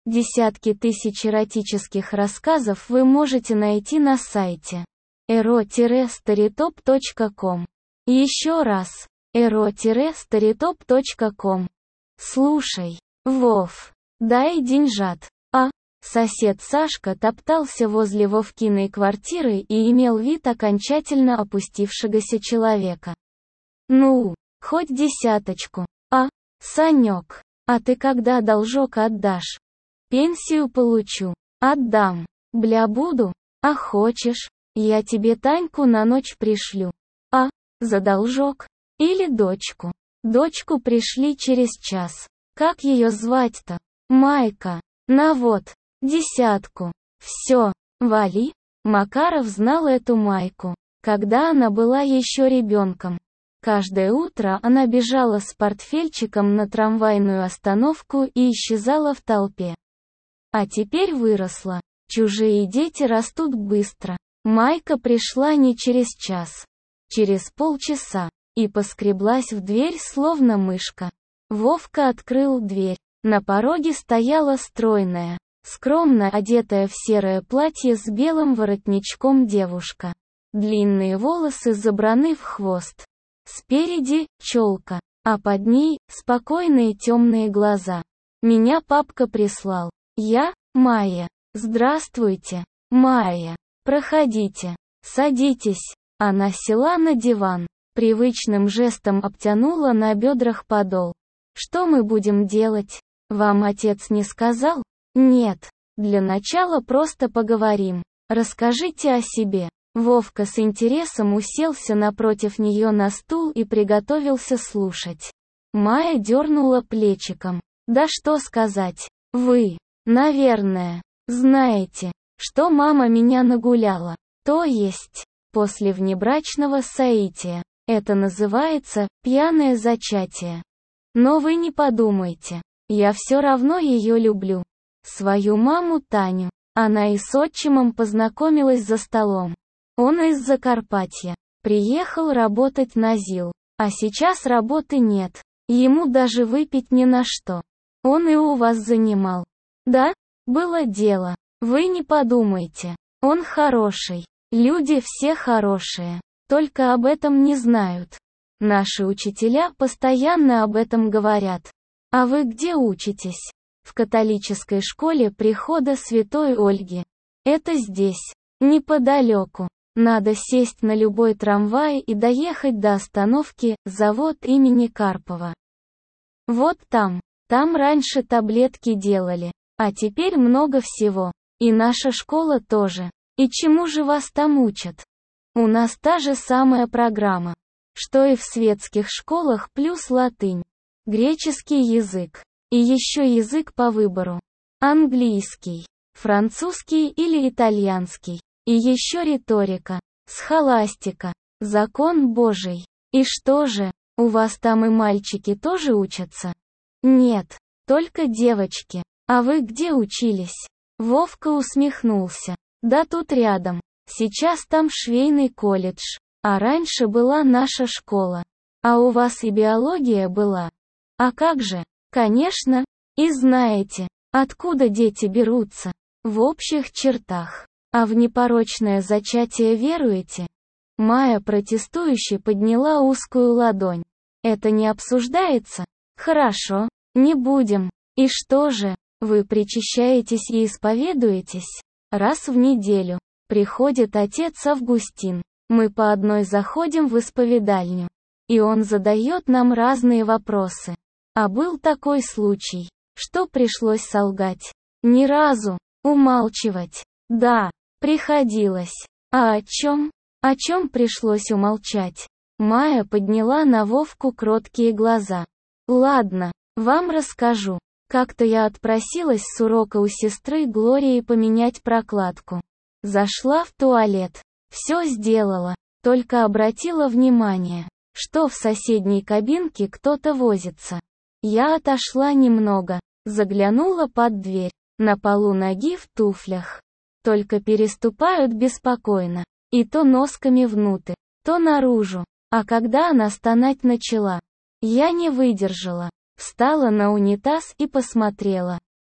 Десятки тысяч эротических рассказов вы можете найти на сайте ero-storytop.com. Еще раз, ero-storytop.com. Слушай, Вов, дай деньжат. Сосед Сашка топтался возле Вовкиной квартиры и имел вид окончательно опустившегося человека. Ну, хоть десяточку. Санек, а ты когда должок отдашь? Пенсию получу. Отдам. Бля буду? А хочешь, я тебе Таньку на ночь пришлю. За должок? Или дочку? Дочку пришли через час. Как ее звать-то? Майка. На вот. 10. Все, вали. Макаров знал эту Майку, когда она была еще ребенком. Каждое утро она бежала с портфельчиком на трамвайную остановку и исчезала в толпе. А теперь выросла. Чужие дети растут быстро. Майка пришла не через час, через полчаса, и поскреблась в дверь словно мышка. Вовка открыл дверь. На пороге стояла стройная, скромно одетая в серое платье с белым воротничком девушка. Длинные волосы забраны в хвост. Спереди – челка, а под ней – спокойные темные глаза. Меня папка прислал. Я – Майя. Здравствуйте, Майя. Проходите. Садитесь. Она села на диван. Привычным жестом обтянула на бедрах подол. Что мы будем делать? Вам отец не сказал? Нет. Для начала просто поговорим. Расскажите о себе. Вовка с интересом уселся напротив нее на стул и приготовился слушать. Майя дернула плечиком. Да что сказать? Вы, наверное, знаете, что мама меня нагуляла. То есть, после внебрачного соития. Это называется пьяное зачатие. Но вы не подумайте. Я все равно ее люблю. Свою маму Таню. Она и с отчимом познакомилась за столом. Он из Закарпатья. Приехал работать на ЗИЛ. А сейчас работы нет. Ему даже выпить ни на что. Он и у вас занимал. Да? Было дело. Вы не подумайте. Он хороший. Люди все хорошие. Только об этом не знают. Наши учителя постоянно об этом говорят. А вы где учитесь? В католической школе прихода Святой Ольги. Это здесь, неподалеку. Надо сесть на любой трамвай и доехать до остановки «Завод имени Карпова». Вот там раньше таблетки делали, а теперь много всего. И наша школа тоже. И чему же вас там учат? У нас та же самая программа, что и в светских школах, плюс латынь, греческий язык, и еще язык по выбору, английский, французский или итальянский, и еще риторика, схоластика, закон Божий. И что же, у вас там и мальчики тоже учатся? Нет, только девочки. А вы где учились? Вовка усмехнулся. Да тут рядом. Сейчас там швейный колледж. А раньше была наша школа. А у вас и биология была? А как же? Конечно. И знаете, откуда дети берутся? В общих чертах. А в непорочное зачатие веруете? Майя протестующе подняла узкую ладонь. Это не обсуждается? Хорошо, не будем. И что же, вы причащаетесь и исповедуетесь? Раз в неделю. Приходит отец Августин. Мы по одной заходим в исповедальню. И он задает нам разные вопросы. А был такой случай, что пришлось солгать. Ни разу. Умалчивать. Да, приходилось. А о чем? О чем пришлось умолчать? Майя подняла на Вовку кроткие глаза. Ладно, вам расскажу. Как-то я отпросилась с урока у сестры Глории поменять прокладку. Зашла в туалет. Все сделала. Только обратила внимание, что в соседней кабинке кто-то возится. Я отошла немного, заглянула под дверь. На полу ноги в туфлях. Только переступают беспокойно. И то носками внутрь, то наружу. А когда она стонать начала, я не выдержала. Встала на унитаз и посмотрела.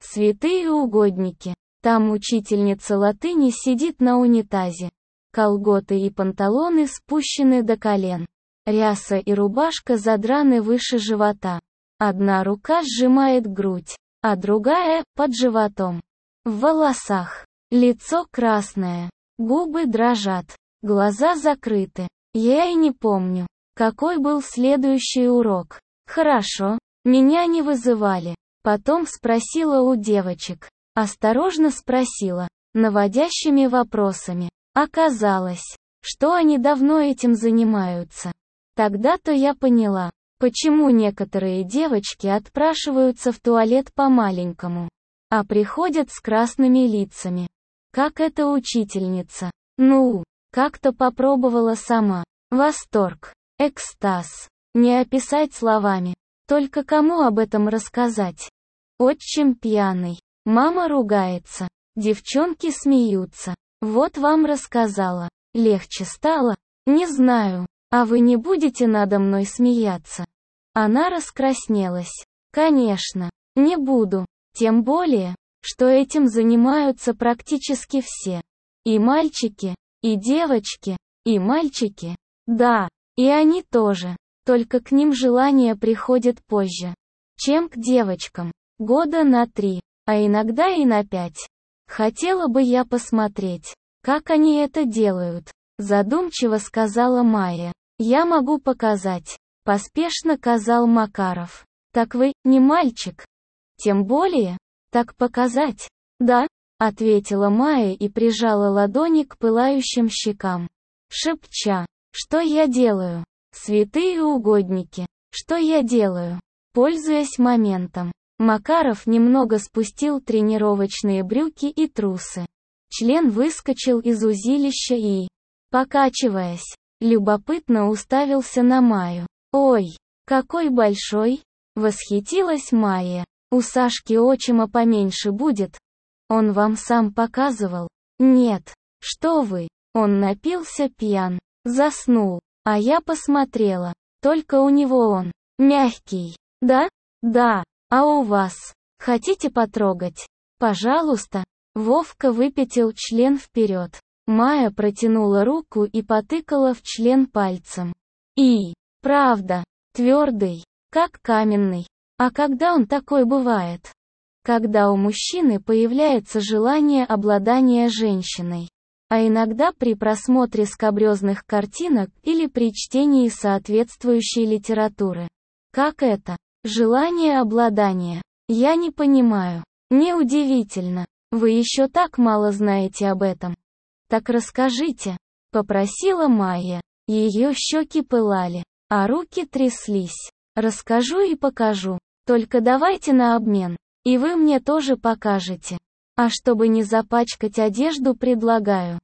Святые угодники. Там учительница латыни сидит на унитазе. Колготы и панталоны спущены до колен. Ряса и рубашка задраны выше живота. Одна рука сжимает грудь, а другая — под животом. В волосах. Лицо красное. Губы дрожат. Глаза закрыты. Я и не помню, какой был следующий урок. Хорошо, меня не вызывали. Потом спросила у девочек. Осторожно спросила, наводящими вопросами. Оказалось, что они давно этим занимаются. Тогда-то я поняла, почему некоторые девочки отпрашиваются в туалет по-маленькому, а приходят с красными лицами. Как эта учительница. Ну, как-то попробовала сама. Восторг, экстаз. Не описать словами. Только кому об этом рассказать? Отчим пьяный. Мама ругается. Девчонки смеются. Вот вам рассказала. Легче стало? Не знаю. А вы не будете надо мной смеяться? Она раскраснелась. Конечно, не буду. Тем более, что этим занимаются практически все. И мальчики, и девочки, и мальчики. Да, и они тоже. Только к ним желание приходит позже, чем к девочкам. Года на 3, а иногда и на 5. Хотела бы я посмотреть, как они это делают, задумчиво сказала Майя. Я могу показать, поспешно казал Макаров. Так вы не мальчик? Тем более, так показать? Да, ответила Майя и прижала ладони к пылающим щекам, шепча: что я делаю? Святые угодники, что я делаю? Пользуясь моментом, Макаров немного спустил тренировочные брюки и трусы. Член выскочил из узилища и, покачиваясь, любопытно уставился на Майю. «Ой, какой большой!» — восхитилась Майя. «У Сашки отчима поменьше будет. Он вам сам показывал?» «Нет, что вы, он напился пьян, заснул, а я посмотрела, только у него он мягкий. Да? Да, а у вас? Хотите потрогать? Пожалуйста». Вовка выпятил член вперед. Майя протянула руку и потыкала в член пальцем. И, правда, твердый, как каменный. А когда он такой бывает? Когда у мужчины появляется желание обладания женщиной. А иногда при просмотре скабрёзных картинок или при чтении соответствующей литературы. Как это? Желание обладания. Я не понимаю. Неудивительно. Вы еще так мало знаете об этом. Так расскажите, попросила Майя. Ее щеки пылали, а руки тряслись. Расскажу и покажу. Только давайте на обмен. И вы мне тоже покажете. А чтобы не запачкать одежду, предлагаю.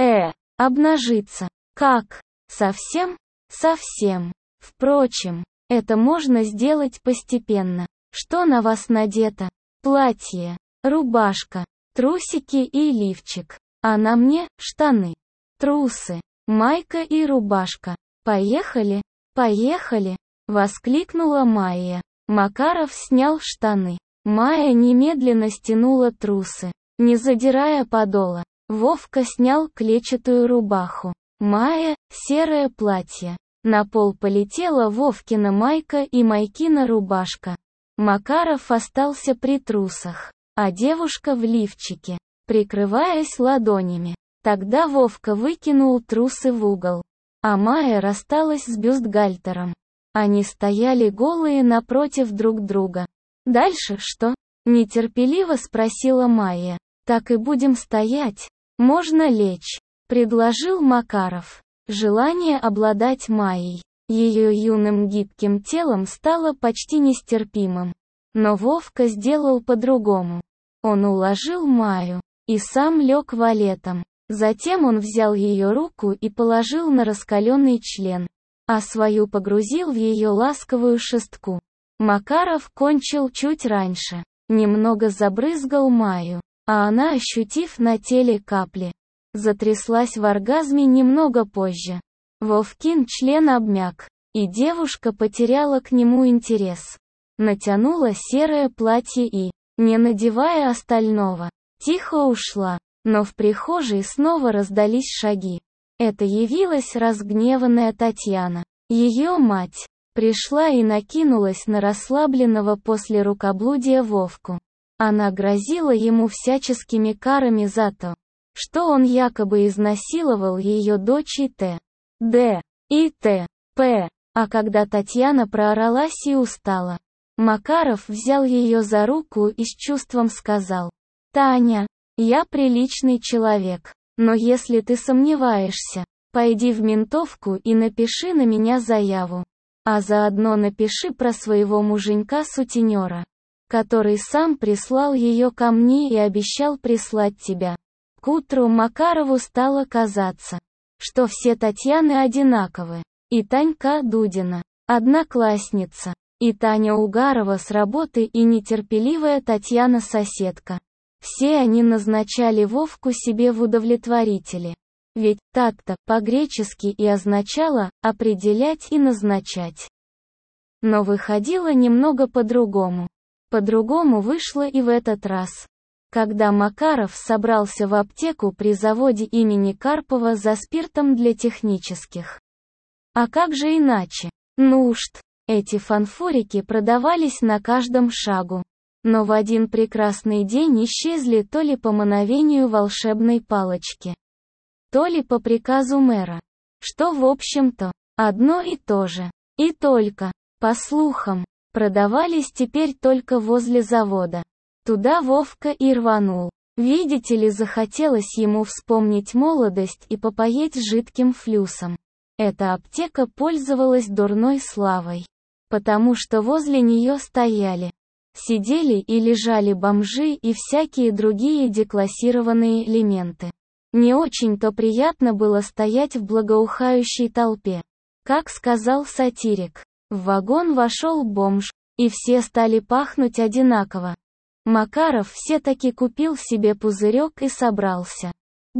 Обнажиться. Как? Совсем? Совсем. Впрочем, это можно сделать постепенно. Что на вас надето? Платье, рубашка, трусики и лифчик. А на мне штаны, трусы, майка и рубашка. Поехали? Поехали! Воскликнула Майя. Макаров снял штаны. Майя немедленно стянула трусы, не задирая подола. Вовка снял клетчатую рубаху. Майя — серое платье. На пол полетела Вовкина майка и Майкина рубашка. Макаров остался при трусах, а девушка в лифчике, прикрываясь ладонями. Тогда Вовка выкинул трусы в угол, а Майя рассталась с бюстгальтером. Они стояли голые напротив друг друга. «Дальше что?» — нетерпеливо спросила Майя. «Так и будем стоять. Можно лечь», — предложил Макаров. Желание обладать Майей, ее юным гибким телом, стало почти нестерпимым. Но Вовка сделал по-другому. Он уложил Майю и сам лег валетом. Затем он взял ее руку и положил на раскаленный член, а свою погрузил в ее ласковую шестку. Макаров кончил чуть раньше, немного забрызгал Майю, а она, ощутив на теле капли, затряслась в оргазме немного позже. Вовкин член обмяк, и девушка потеряла к нему интерес. Натянула серое платье и, не надевая остального. Тихо ушла, но в прихожей снова раздались шаги. Это явилась разгневанная Татьяна. Ее мать пришла и накинулась на расслабленного после рукоблудия Вовку. Она грозила ему всяческими карами за то, что он якобы изнасиловал ее дочь и т.д. и т.п. А когда Татьяна прооралась и устала, Макаров взял ее за руку и с чувством сказал: «Таня, я приличный человек, но если ты сомневаешься, пойди в ментовку и напиши на меня заяву. А заодно напиши про своего муженька-сутенера, который сам прислал ее ко мне и обещал прислать тебя». К утру Макарову стало казаться, что все Татьяны одинаковы. И Танька Дудина, одноклассница, и Таня Угарова с работы, и нетерпеливая Татьяна-соседка. Все они назначали Вовку себе в удовлетворители. Ведь «так-то» по-гречески и означало «определять и назначать». Но выходило немного по-другому. По-другому вышло и в этот раз. Когда Макаров собрался в аптеку при заводе имени Карпова за спиртом для технических. А как же иначе? Нужд. Эти фанфурики продавались на каждом шагу. Но в один прекрасный день исчезли то ли по мановению волшебной палочки, то ли по приказу мэра. Что в общем-то одно и то же. И только, по слухам, продавались теперь только возле завода. Туда Вовка и рванул. Видите ли, захотелось ему вспомнить молодость и попоить жидким флюсом. Эта аптека пользовалась дурной славой, потому что возле нее сидели и лежали бомжи и всякие другие деклассированные элементы. Не очень-то приятно было стоять в благоухающей толпе. Как сказал сатирик, в вагон вошел бомж, и все стали пахнуть одинаково. Макаров все-таки купил себе пузырек и собрался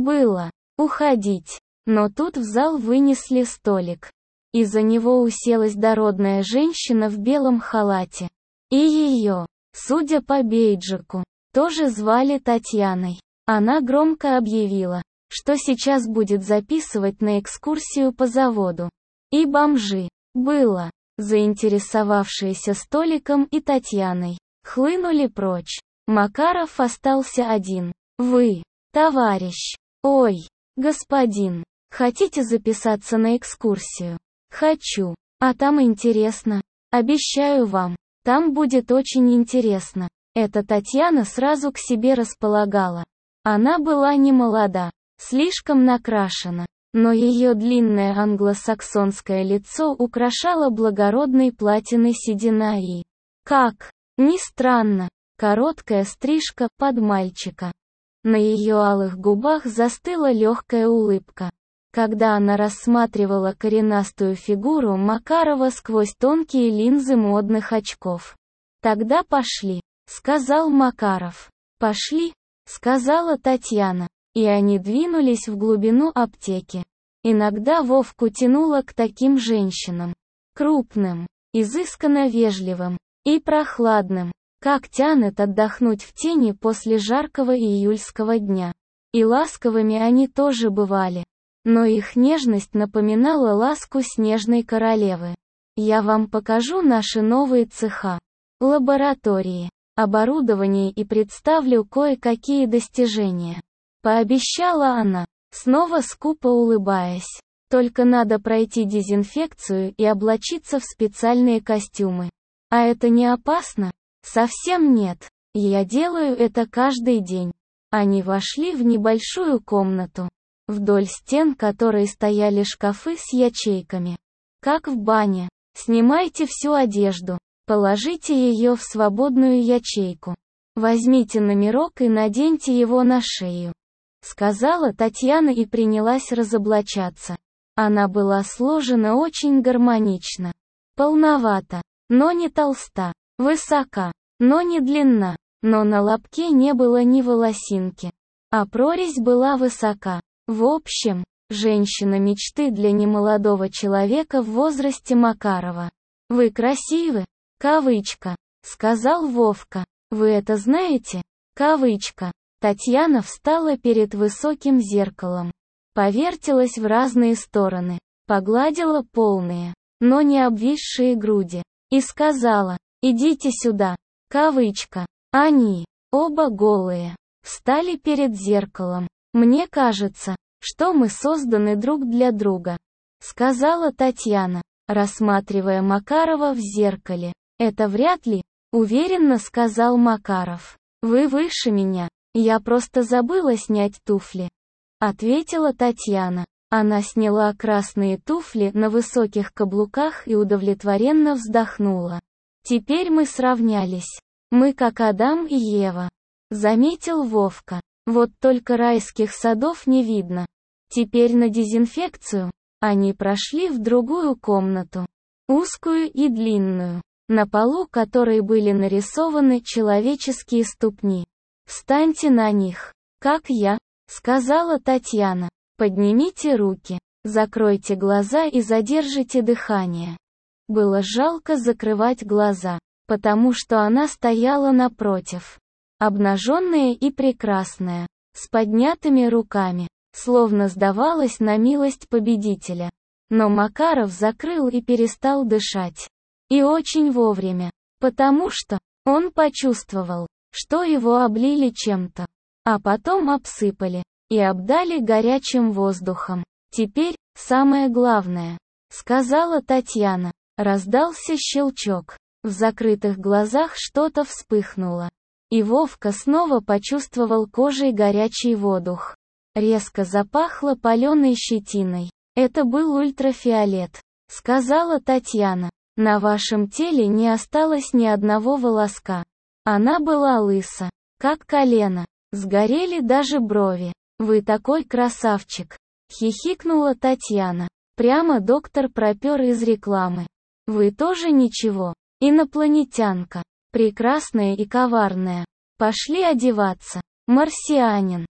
уходить. Но тут в зал вынесли столик. И за него уселась дородная женщина в белом халате. И ее, судя по бейджику, тоже звали Татьяной. Она громко объявила, что сейчас будет записывать на экскурсию по заводу. И бомжи, заинтересовавшиеся столиком и Татьяной, хлынули прочь. Макаров остался один. «Вы, товарищ, ой, господин, хотите записаться на экскурсию?» «Хочу. А там интересно. Обещаю вам, там будет очень интересно». Эта Татьяна сразу к себе располагала. Она была не молода, слишком накрашена, но ее длинное англосаксонское лицо украшало благородной платиной седина и, как ни странно, короткая стрижка под мальчика. На ее алых губах застыла легкая улыбка, когда она рассматривала коренастую фигуру Макарова сквозь тонкие линзы модных очков. «Тогда пошли», — сказал Макаров. «Пошли», — сказала Татьяна, и они двинулись в глубину аптеки. Иногда Вовку тянуло к таким женщинам. Крупным, изысканно вежливым и прохладным, как тянет отдохнуть в тени после жаркого июльского дня. И ласковыми они тоже бывали. Но их нежность напоминала ласку снежной королевы. «Я вам покажу наши новые цеха, лаборатории, оборудование и представлю кое-какие достижения», — пообещала она, снова скупо улыбаясь. «Только надо пройти дезинфекцию и облачиться в специальные костюмы. А это не опасно?» «Совсем нет. Я делаю это каждый день». Они вошли в небольшую комнату, вдоль стен которой стояли шкафы с ячейками. Как в бане. «Снимайте всю одежду, положите ее в свободную ячейку. Возьмите номерок и наденьте его на шею», — сказала Татьяна и принялась разоблачаться. Она была сложена очень гармонично. Полновата, но не толста. Высока, но не длинна. Но на лобке не было ни волосинки. А прорезь была высока. В общем, женщина мечты для немолодого человека в возрасте Макарова. «Вы красивы», кавычка, сказал Вовка. Вы это знаете? Кавычка. Татьяна встала перед высоким зеркалом. Повертелась в разные стороны. Погладила полные, но не обвисшие груди. И сказала: «Идите сюда». Кавычка. Они, оба голые, встали перед зеркалом. «Мне кажется, что мы созданы друг для друга», сказала Татьяна, рассматривая Макарова в зеркале. «Это вряд ли», уверенно сказал Макаров. «Вы выше меня. Я просто забыла снять туфли», ответила Татьяна. Она сняла красные туфли на высоких каблуках и удовлетворенно вздохнула. «Теперь мы сравнялись. Мы как Адам и Ева», заметил Вовка. «Вот только райских садов не видно. Теперь на дезинфекцию». Они прошли в другую комнату, узкую и длинную, на полу которой были нарисованы человеческие ступни. «Встаньте на них, как я», сказала Татьяна. «Поднимите руки, закройте глаза и задержите дыхание». Было жалко закрывать глаза, потому что она стояла напротив, обнаженная и прекрасная, с поднятыми руками, словно сдавалась на милость победителя. Но Макаров закрыл и перестал дышать. И очень вовремя, потому что он почувствовал, что его облили чем-то, а потом обсыпали и обдали горячим воздухом. «Теперь, самое главное», сказала Татьяна. Раздался щелчок. В закрытых глазах что-то вспыхнуло. И Вовка снова почувствовал кожей горячий воздух. Резко запахло паленой щетиной. «Это был ультрафиолет», сказала Татьяна. «На вашем теле не осталось ни одного волоска». Она была лыса, как колено. Сгорели даже брови. «Вы такой красавчик», хихикнула Татьяна. Прямо доктор пропер из рекламы. «Вы тоже ничего. Инопланетянка. Прекрасная и коварная. Пошли одеваться. Марсианин.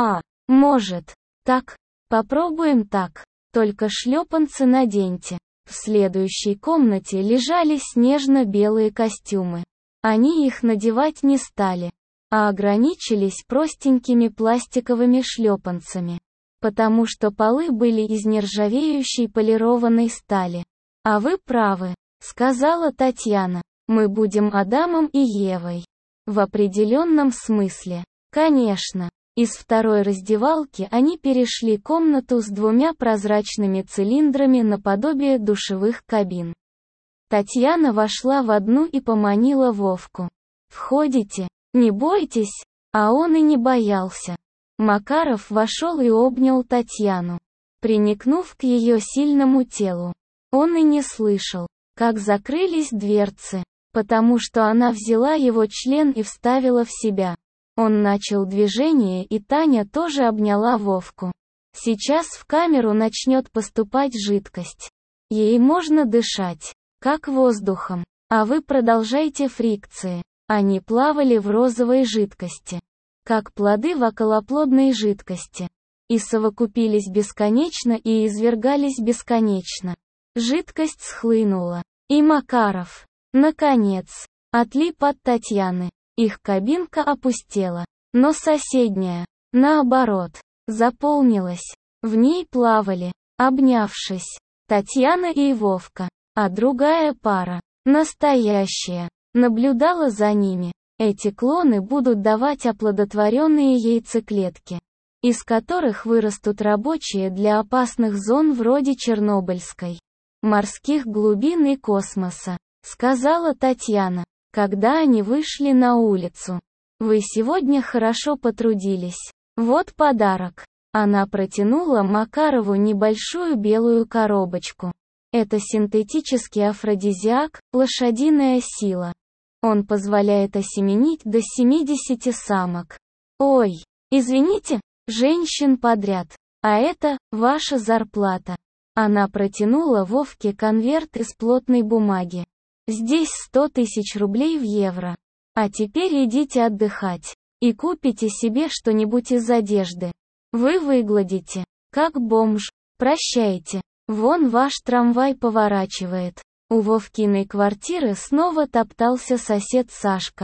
Может. Так. Попробуем так. Только шлепанцы наденьте». В следующей комнате лежали снежно-белые костюмы. Они их надевать не стали, а ограничились простенькими пластиковыми шлепанцами, потому что полы были из нержавеющей полированной стали. «А вы правы», сказала Татьяна. «Мы будем Адамом и Евой». В определенном смысле. Конечно. Из второй раздевалки они перешли комнату с двумя прозрачными цилиндрами наподобие душевых кабин. Татьяна вошла в одну и поманила Вовку. «Входите, не бойтесь», а он и не боялся. Макаров вошел и обнял Татьяну, приникнув к ее сильному телу. Он и не слышал, как закрылись дверцы, потому что она взяла его член и вставила в себя. Он начал движение, и Таня тоже обняла Вовку. Сейчас в камеру начнет поступать жидкость. Ей можно дышать, как воздухом, а вы продолжайте фрикции. Они плавали в розовой жидкости, как плоды в околоплодной жидкости, и совокупились бесконечно и извергались бесконечно. Жидкость схлынула, и Макаров, наконец, отлип от Татьяны. Их кабинка опустела, но соседняя, наоборот, заполнилась. В ней плавали, обнявшись, Татьяна и Вовка, а другая пара, настоящая, наблюдала за ними. Эти клоны будут давать оплодотворенные яйцеклетки, из которых вырастут рабочие для опасных зон вроде Чернобыльской, морских глубин и космоса, сказала Татьяна, когда они вышли на улицу. «Вы сегодня хорошо потрудились. Вот подарок». Она протянула Макарову небольшую белую коробочку. Это синтетический афродизиак, лошадиная сила. Он позволяет осеменить до 70 самок. «Ой, извините, женщин подряд. А это ваша зарплата». Она протянула Вовке конверт из плотной бумаги. «Здесь 100 тысяч рублей в евро. А теперь идите отдыхать. И купите себе что-нибудь из одежды. Вы выглядите, как бомж. Прощайте. Вон ваш трамвай поворачивает». У Вовкиной квартиры снова топтался сосед Сашка.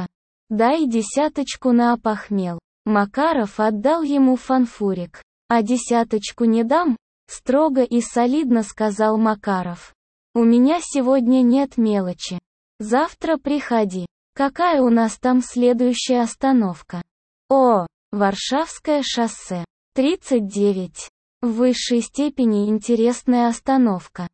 Дай десяточку на опохмел. Макаров отдал ему фанфурик. А десяточку не дам? Строго и солидно сказал Макаров. У меня сегодня нет мелочи. Завтра приходи. Какая у нас там следующая остановка? О, Варшавское шоссе. 39. В высшей степени интересная остановка.